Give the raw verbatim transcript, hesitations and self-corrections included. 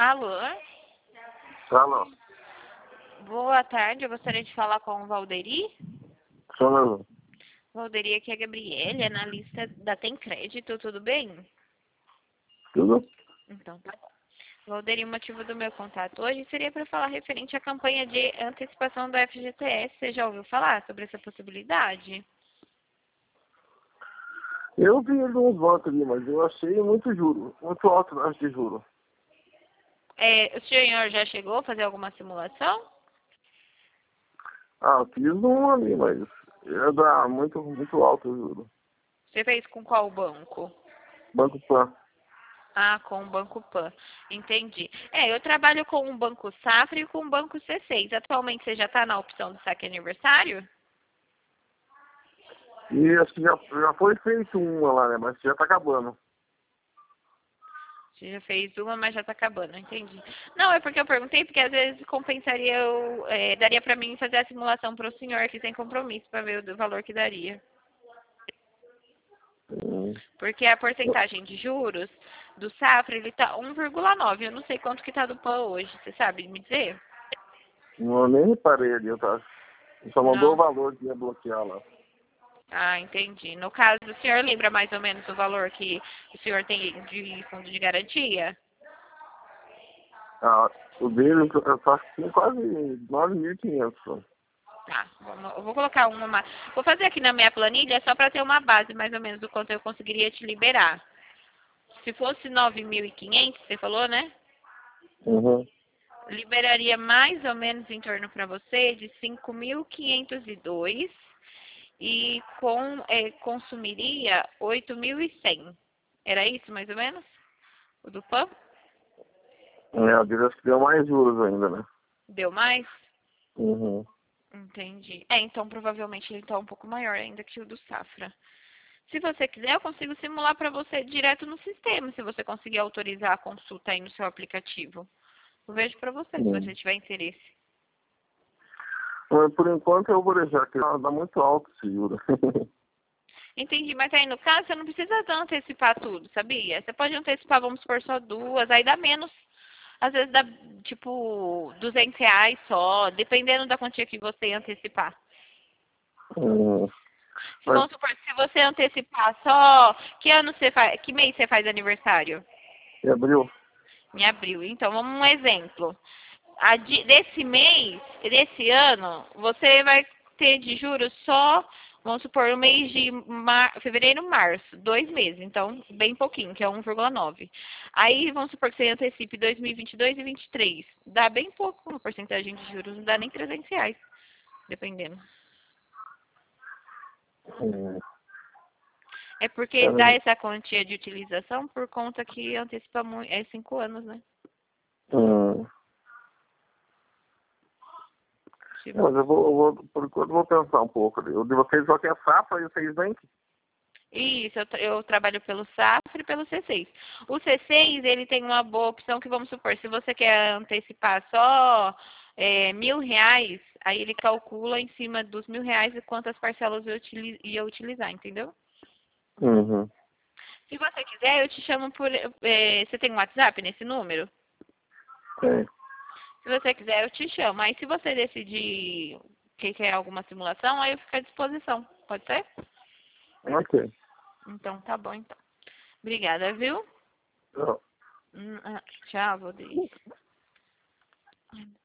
Alô? Alô, Boa tarde, eu gostaria de falar com o Valderi. sou mesmo. Valderi, aqui é a Gabriele, analista da Tem Crédito, tudo bem? Tudo? Então tá bom. Valderi, o motivo do meu contato hoje seria para falar referente à campanha de antecipação do F G T S. Você já ouviu falar sobre essa possibilidade? Eu vi alguns votos ali, mas eu achei muito juro, muito alto acho de juro. É, o senhor já chegou a fazer alguma simulação? Ah, eu fiz um ali, mas ia dar muito, muito alto o juro. Você fez com qual banco? Banco Pan. Ah, com o Banco Pan. Entendi. É, eu trabalho com o Banco Safra e com o Banco C seis. Atualmente você já está na opção do saque aniversário? E acho que já, já foi feito uma lá, né? Mas já tá acabando. Você já fez uma, mas já está acabando, entendi. Não, é porque eu perguntei, porque às vezes compensaria, eu, é, daria para mim fazer a simulação para o senhor aqui sem compromisso, para ver o valor que daria. Hum. Porque a porcentagem de juros do Safra, ele tá um vírgula nove. Eu não sei quanto que tá do Pan hoje, você sabe me dizer? Não, eu nem reparei ali, tá? Só mandou o Não. valor que ia bloquear lá. Ah, entendi. No caso, o senhor lembra mais ou menos o valor que o senhor tem de fundo de garantia? Ah, o dele, eu acho que tem quase nove mil e quinhentos. Só. Tá, vamos- eu vou colocar uma. ma- Vou fazer aqui na minha planilha só para ter uma base mais ou menos do quanto eu conseguiria te liberar. Se fosse nove mil e quinhentos, você falou, né? Uhum. Liberaria mais ou menos em torno para você de cinco mil quinhentos e dois e com, é, consumiria oito mil e cem. Era isso mais ou menos? O do Pan? É, o dele acho que deu mais juros ainda, né? Deu mais? Uhum. Entendi. É, então provavelmente ele está um pouco maior ainda que o do Safra. Se você quiser, eu consigo simular para você direto no sistema, se você conseguir autorizar a consulta aí no seu aplicativo. Eu vejo para você, se Uhum. você tiver interesse. Mas, por enquanto eu vou deixar, que dá muito alto esse juro. Entendi, mas aí no caso você não precisa antecipar tudo, sabia? Você pode antecipar, vamos supor, só duas, aí dá menos. Às vezes dá, tipo, duzentos reais só, dependendo da quantia que você antecipar. Hum. Se Mas vamos supor, se você antecipar só, que ano você faz, que mês você faz aniversário? em abril? Em abril. Então, vamos um exemplo. A de- desse mês, desse ano, você vai ter de juros só, vamos supor, o mês de mar... fevereiro, março, dois meses. Então, bem pouquinho, que é um vírgula nove. Aí, vamos supor que você antecipe dois mil e vinte e dois e vinte e três. Dá bem pouco uma porcentagem de juros, não dá nem trezentos reais, dependendo. Hum. É É, porque dá essa quantia de utilização por conta que antecipa muito, é cinco anos, né? hum. É, Tipo, mas eu vou, eu vou, por enquanto eu vou pensar um pouco. O de vocês só que é safra e vocês bank? isso, eu, tra- eu trabalho pelo Safra e pelo C seis. O C seis, ele tem uma boa opção que, vamos supor, se você quer antecipar só é, mil reais, aí ele calcula em cima dos mil reais e quantas parcelas eu utili- ia utilizar, entendeu? Uhum. Se você quiser, eu te chamo por... é, você tem um WhatsApp nesse número? Tem. Se você quiser, eu te chamo. Aí, se você decidir que quer alguma simulação, aí eu fico à disposição. Pode ser? Ok. Então, tá bom, então. Obrigada, viu? Tchau. Hum, ah, Tchau, Valdir.